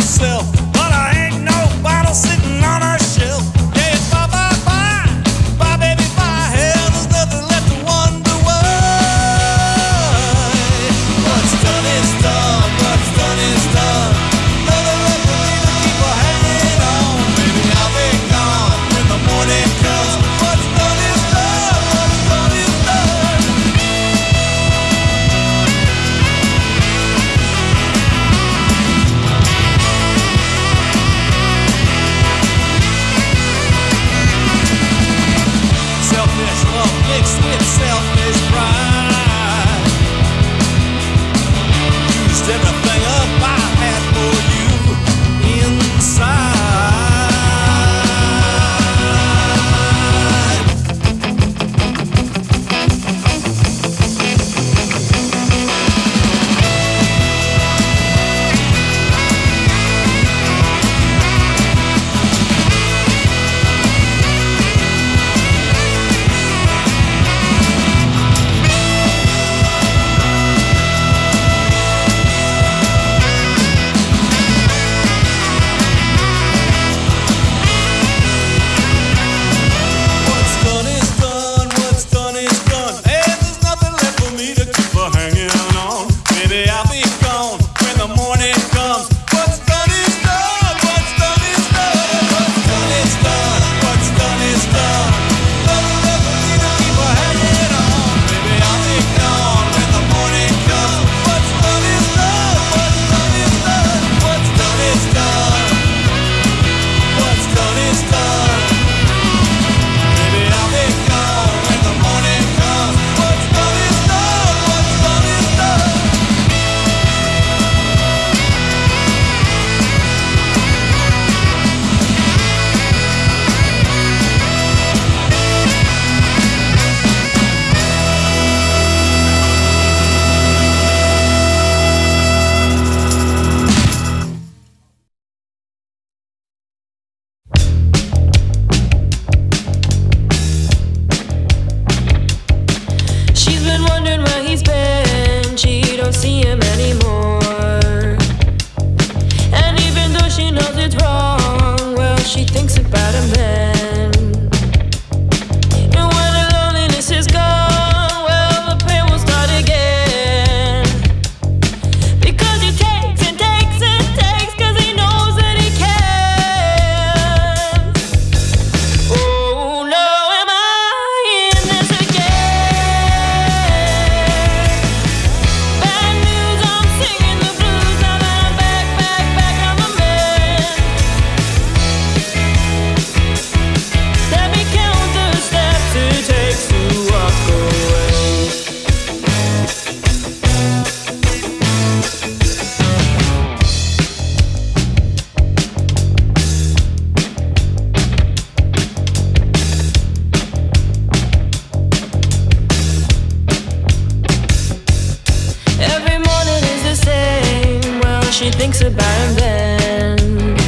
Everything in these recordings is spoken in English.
she thinks about him then.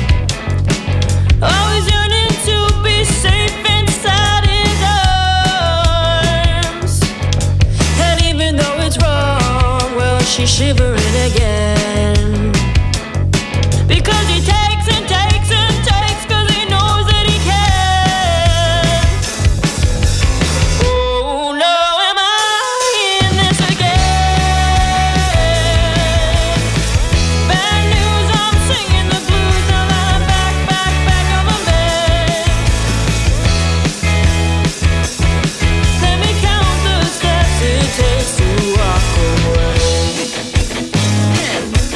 Always yearning to be safe inside his arms. And even though it's wrong, well, she's shivering again. Because he takes and takes and takes, 'cause he knows that he can. Oh no, am I in this again? Bad news, I'm singing the blues. Now that I'm back on my bed. Let me count the steps it takes to walk away.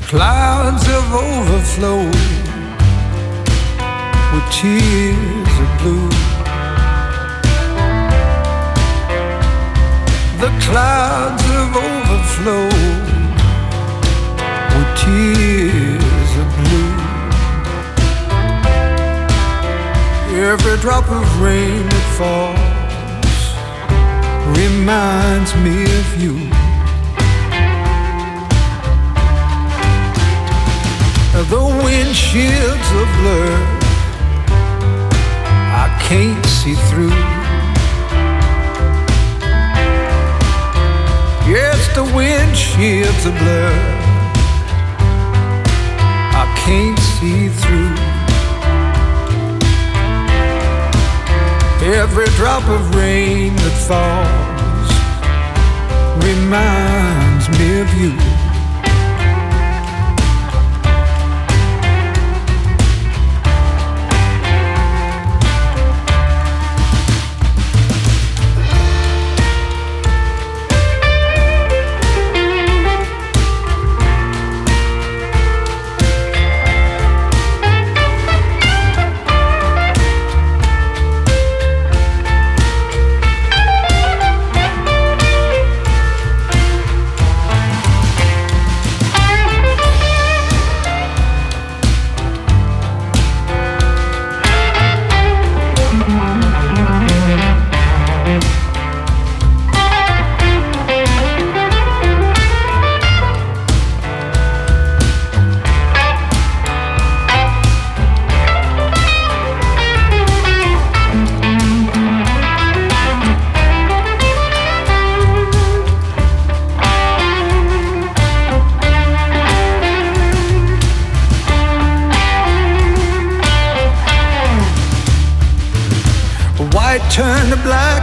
Clouds have overflowed with tears of blue. The clouds have overflowed with tears of blue. Every drop of rain that falls reminds me of you. The windshields are blurred, I can't see through. Yes, the windshields are blurred, I can't see through. Every drop of rain that falls reminds me of you. Turn to black,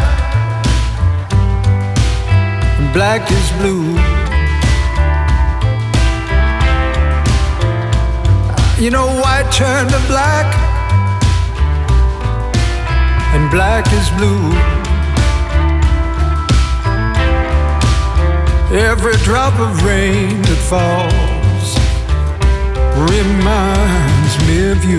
and black is blue. You know, white turn to black, and black is blue. Every drop of rain that falls reminds me of you.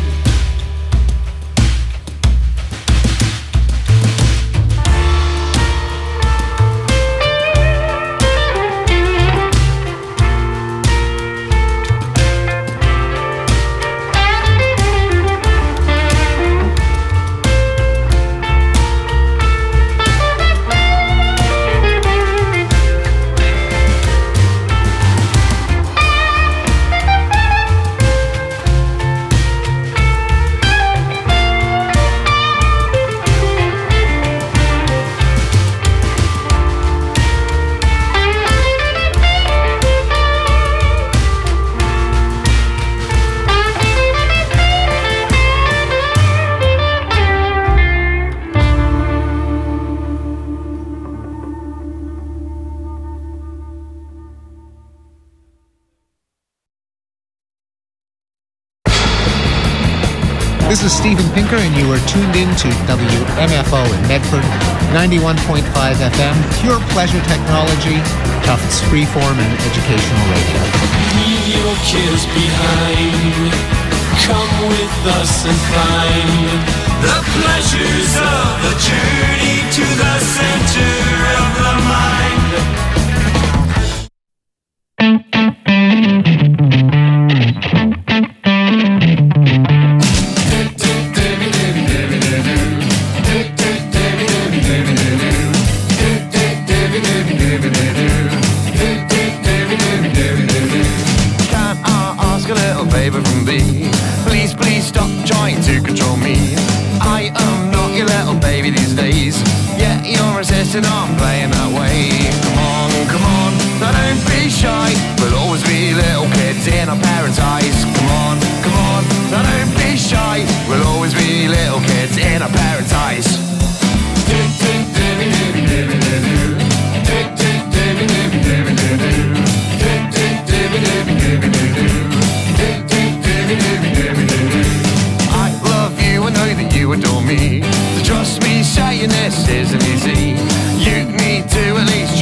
This is Steven Pinker, and you are tuned in to WMFO in Medford, 91.5 FM, pure pleasure technology, Tufts freeform and educational radio. Leave your kids behind, come with us and find the pleasures of the journey to the center of the mind. And I'm playing that way. Come on, now don't be shy. We'll always be little kids in our parents' eyes. Come on, now don't be shy. We'll always be little kids in our parents' eyes. I love you, I know that you adore me. So trust me, saying this isn't easy. You need to at least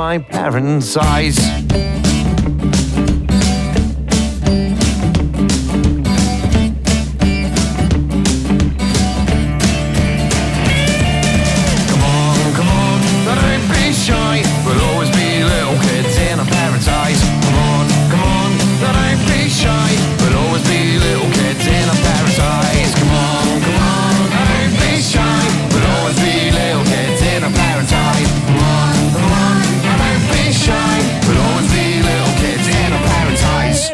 my parents' eyes. We'll always be little kids in our parents' eyes. Come on, don't be shy. We'll always be little kids in our parents' eyes. Come on, don't be shy. We'll always be little kids in our parents' eyes. Come on, don't be shy. We'll always be little kids in our parents' eyes.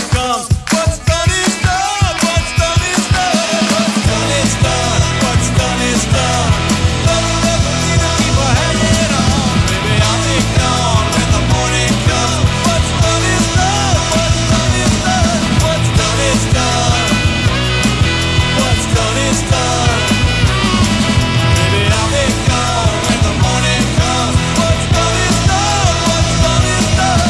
comes. What's done is done. What's done is done. What's done is done. What's done is done. Keep on hanging on. Baby, I'll be gone when the morning comes. What's done is done. What's done is done. What's done is done. What's done is done. Baby, I'll be gone when the morning comes. What's done is done. What's done is done.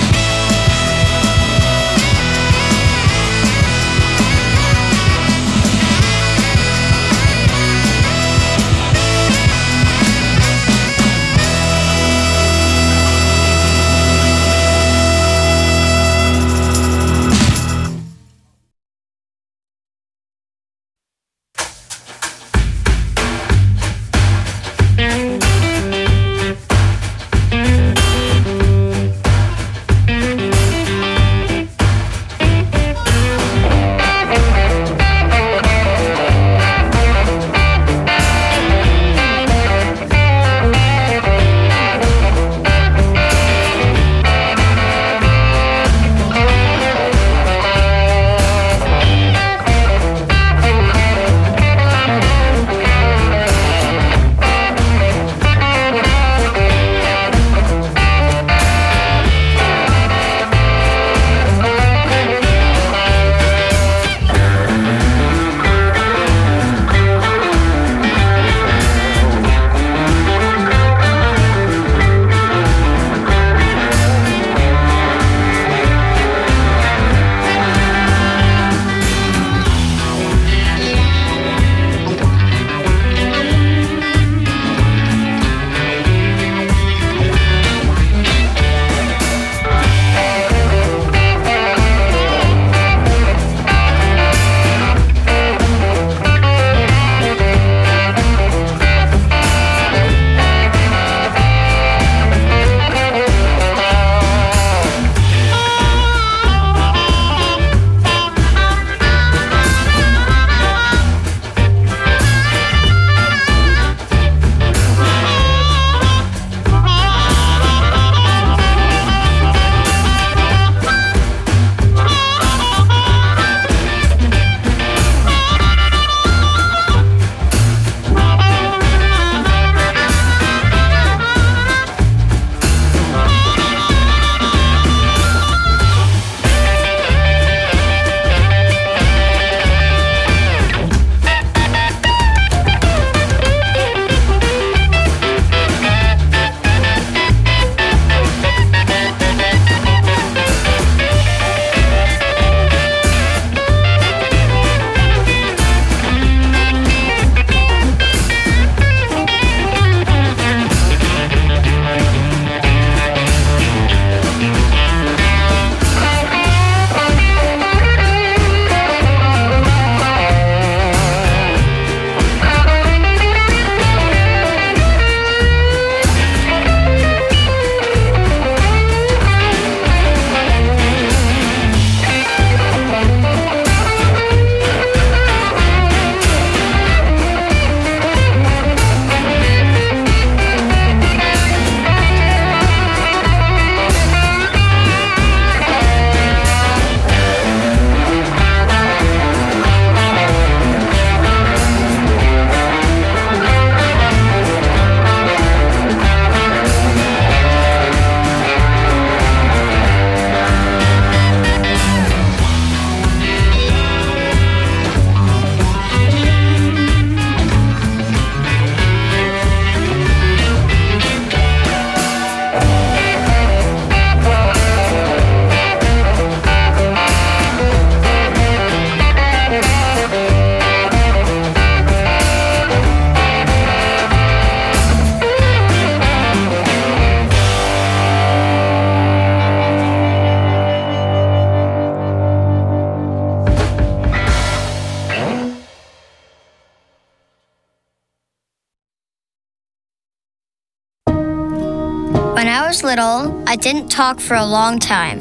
When I was little, I didn't talk for a long time.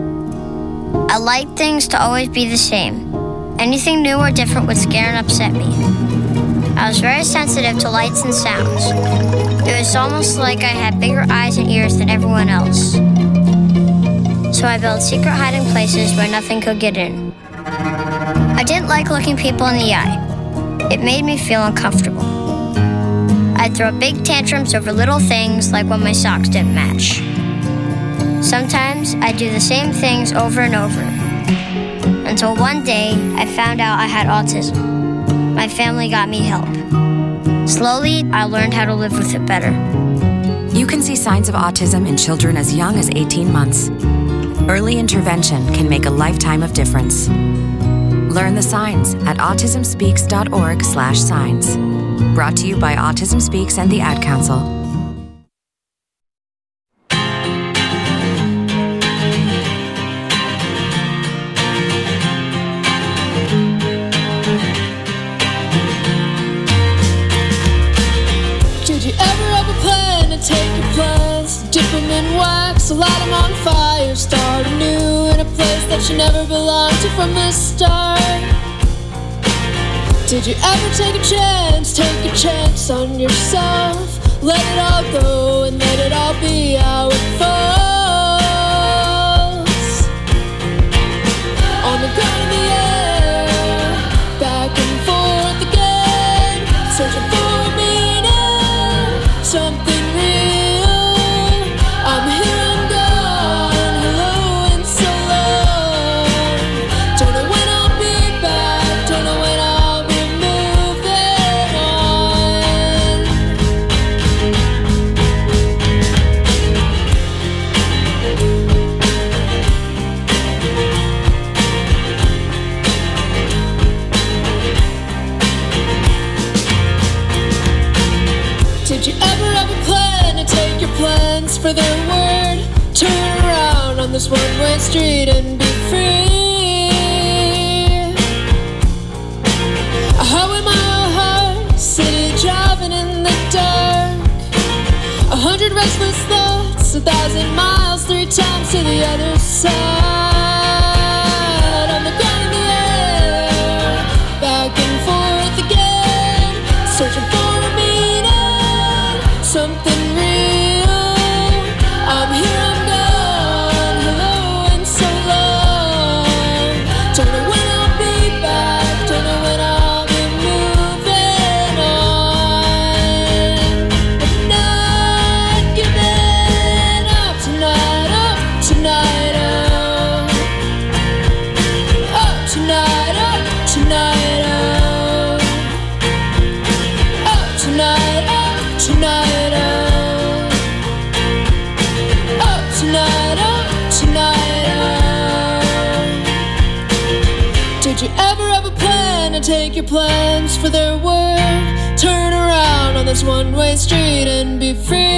I liked things to always be the same. Anything new or different would scare and upset me. I was very sensitive to lights and sounds. It was almost like I had bigger eyes and ears than everyone else. so I built secret hiding places where nothing could get in. I didn't like looking people in the eye. It made me feel uncomfortable. I'd throw big tantrums over little things like when my socks didn't match. Sometimes I'd do the same things over and over, until one day I found out I had autism. My family got me help. Slowly, I learned how to live with it better. You can see signs of autism in children as young as 18 months. Early intervention can make a lifetime of difference. Learn the signs at autismspeaks.org/signs. Brought to you by Autism Speaks and the Ad Council. Did you ever have a plan to take your plans, dip them in wax, light them on fire, start anew in a place that you never belonged to from the start? Did you ever take a chance on yourself, let it all go and let it all be how it falls? On the ground in the air, back and forth again, searching for a meaning, something real. I'm here, I'm gone, hello and so long. Don't know when I'll be back, don't know when I'll be moving on. Did you ever have a plan to take your plans for their word? Turn around on this one-way street and be free. A highway-mile heart, city driving in the dark. 100 restless thoughts, 1,000 miles, 3 times to the other side. On the ground in the air, back and forth again, searching for a meaning, something real. I'm here, I'm gone, hello and so long. Don't know when I'll be back, don't know when I'll be moving on. But not giving up tonight, oh, tonight, oh. Oh, tonight, oh, tonight, oh. Oh, tonight, oh, tonight, oh. Oh, tonight, oh, tonight, oh. Did you ever have a plan to take your plans for their word? Turn around on this one-way street and be free.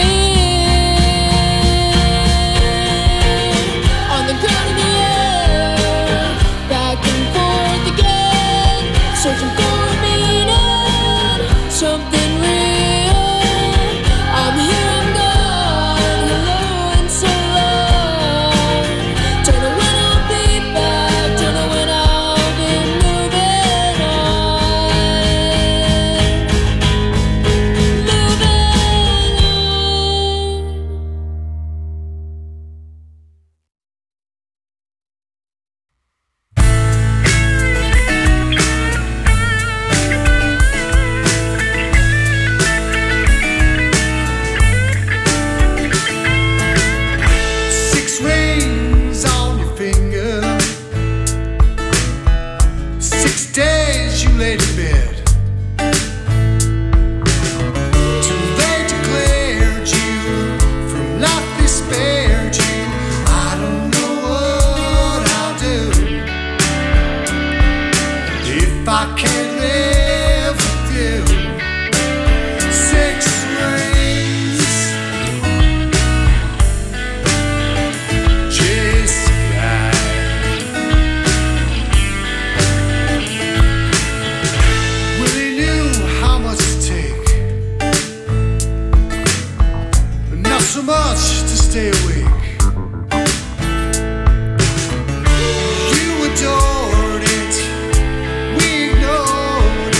On the ground in the air, back and forth again, searching for a meaning, something real. I'm here, I'm gone, hello and so long. Don't know when I'll be back, don't know when I'll be moving Six rings on your finger. 6 days you laid in bed. Till they declared you from life, they spared you. I don't know what I'll do if I can't live with you. 6 rings. Chase the sky. Willie knew how much to take, but not so much to stay awake. You adored it, we ignored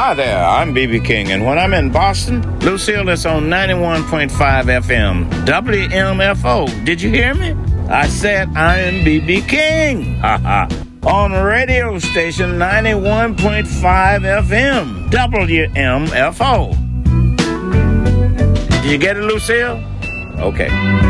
Hi there, I'm B.B. King, and when I'm in Boston, Lucille is on 91.5 FM, WMFO. Did you hear me? I said I am B.B. King. On radio station 91.5 FM, WMFO. Did you get it, Lucille? Okay.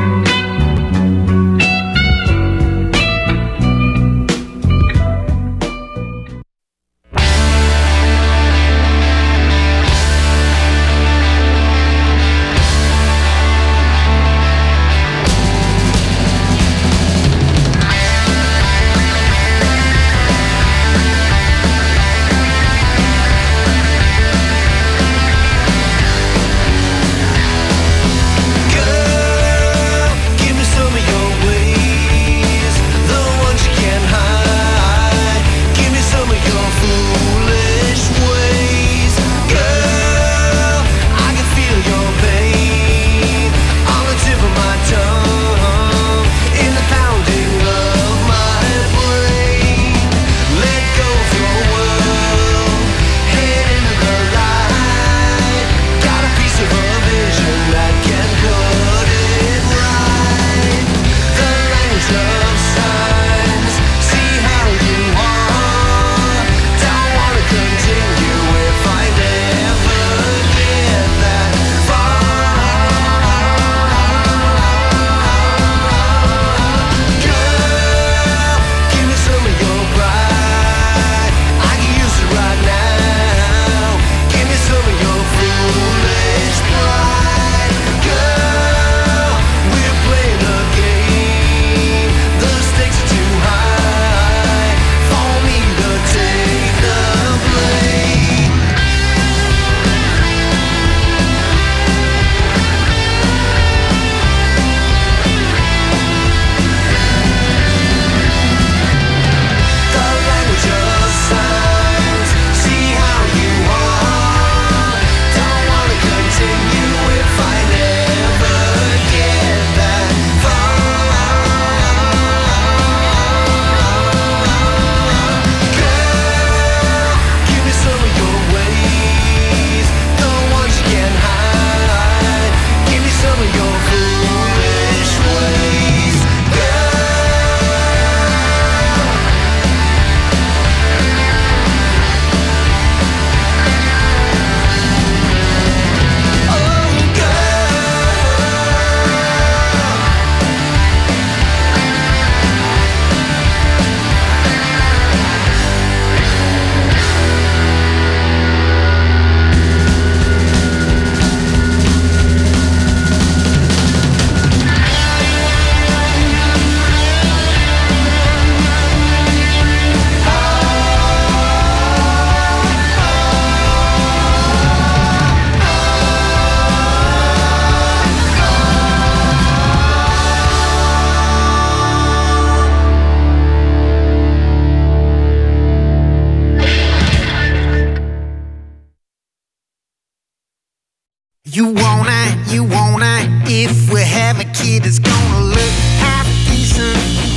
You wanna, if we have a kid, it's gonna look half decent,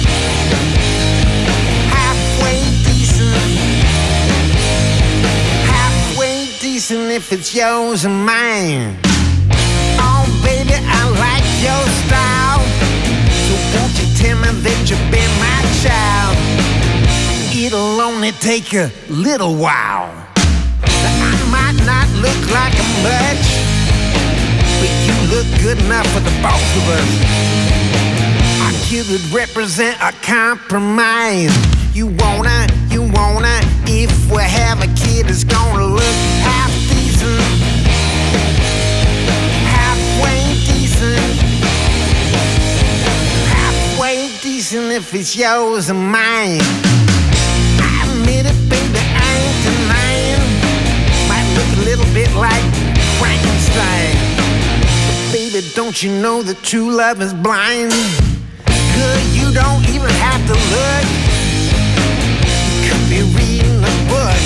halfway decent, halfway decent if it's yours and mine. Oh baby, I like your style, so won't you tell me that you've been my child? It'll only take a little while. I might not look like a much, but you look good enough for the both of us. Our kid would represent a compromise. You wanna, if we have a kid, it's gonna look half decent, halfway decent, halfway decent if it's yours and mine. I admit it, baby, I ain't denying. Might look a little bit like Frankenstein. Baby, don't you know that true love is blind? Good, you don't even have to look. You could be reading a book,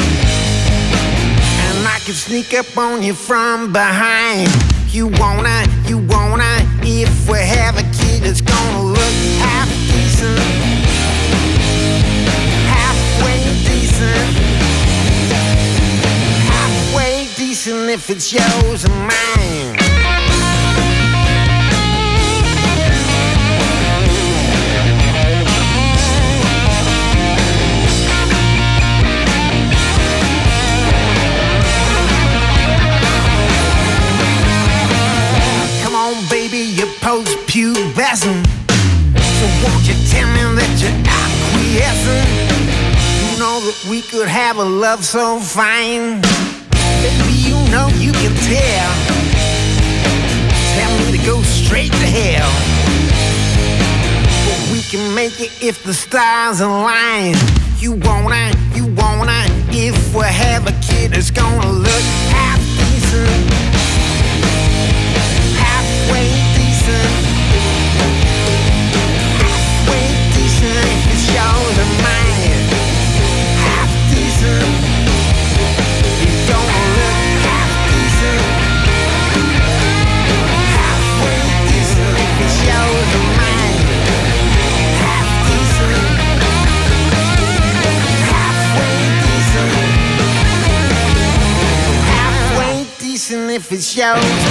and I could sneak up on you from behind. You wanna, if we have a kid, it's gonna look half decent, halfway decent, half decent if it's yours or mine. Come on, baby, you're post-pubescent. So won't you tell me that you're acquiescent? You know that we could have a love so fine. Baby, you know you can tell. Tell me to go straight to hell. But we can make it if the stars align. You wanna, if we have a kid that's gonna look half decent. Halfway decent. Halfway decent if it's yours or mine. Half decent. You're gonna look half decent. Halfway decent if it's yours or mine. Half decent. Halfway decent. Halfway decent if it's yours or mine.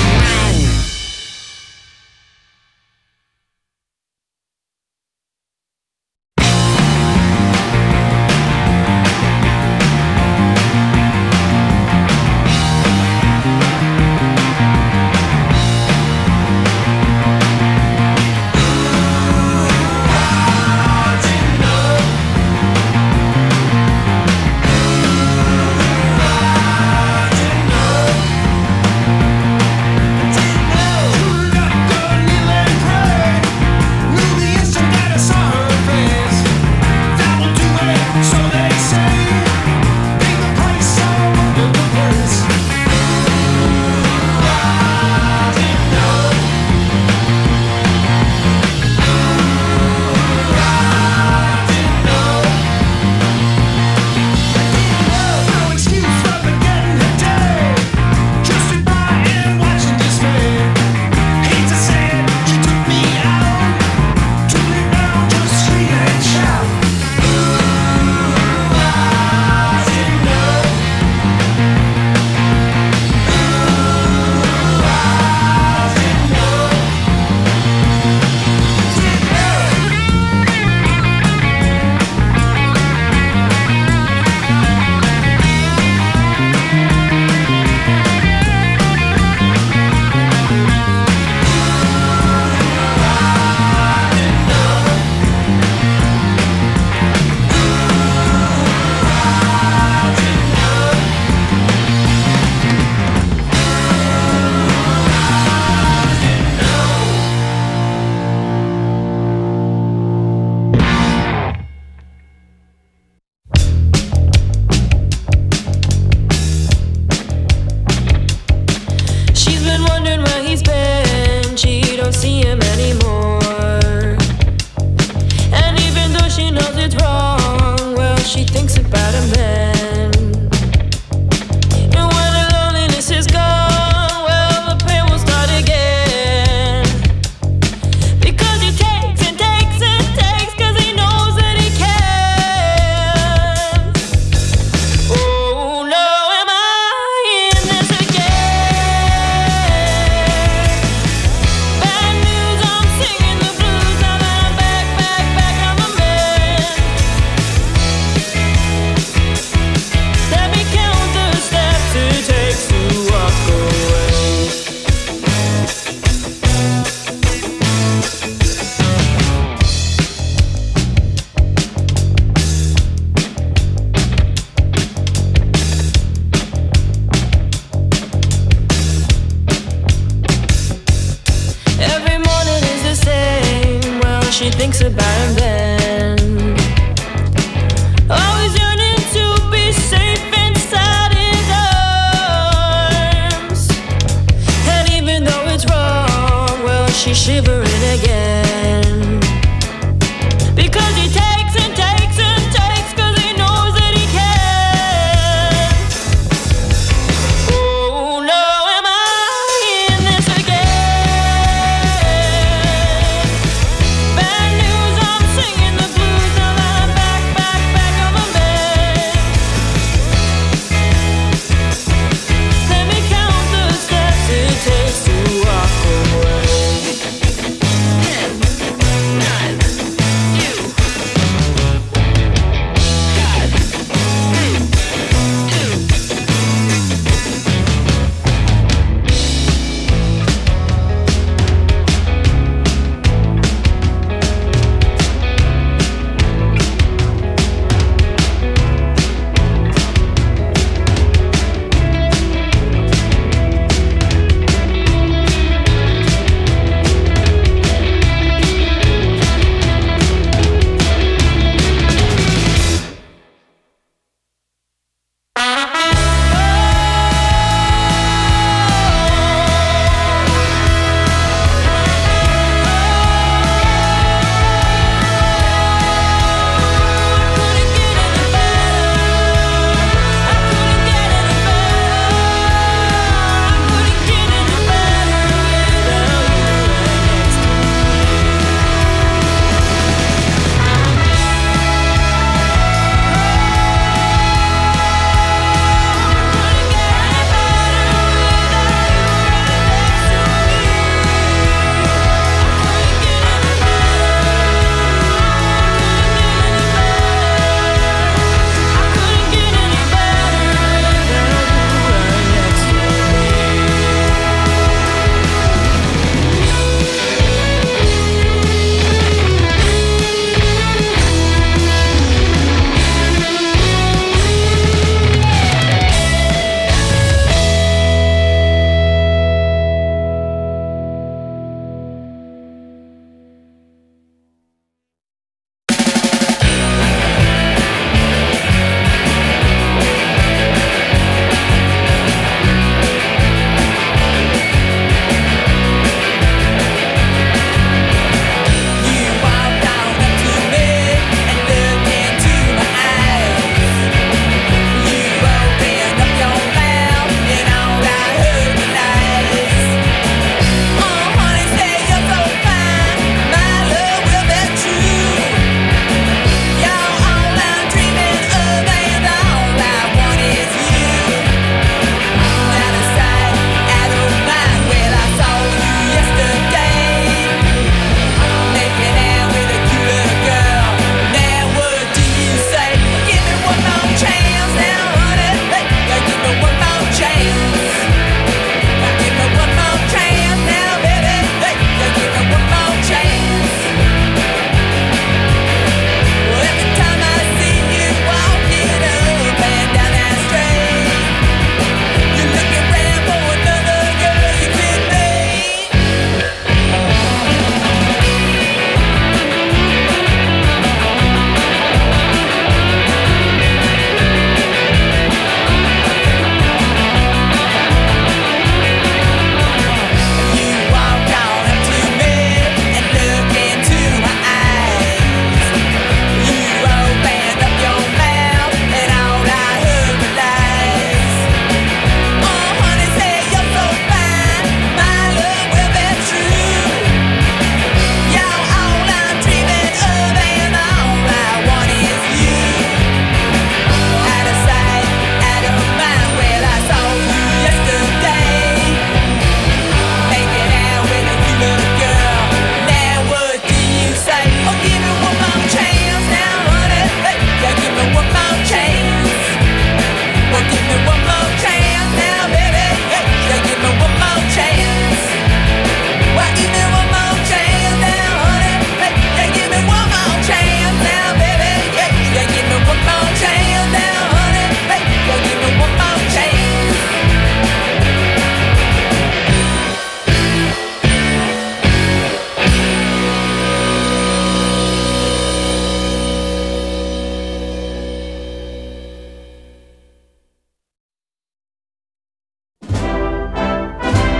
she thinks about him then. Always yearning to be safe inside his arms. And even though it's wrong, well, she's shivering again. Because he takes and takes and takes, 'cause he knows that he can. Oh no, am I in this again? Bad news, I'm singing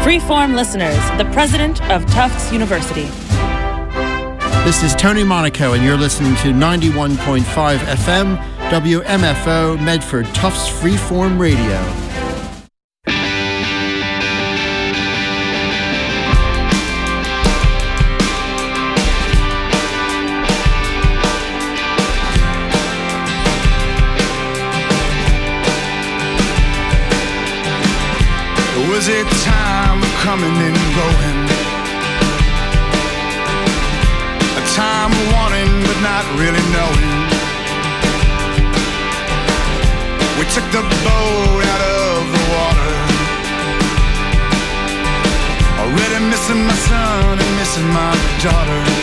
Freeform listeners, the president of Tufts University. This is Tony Monaco, and you're listening to 91.5 FM, WMFO, Medford, Tufts Freeform Radio. Was it time of coming and going? A time of wanting but not really knowing. We took the boat out of the water. Already missing my son and missing my daughter.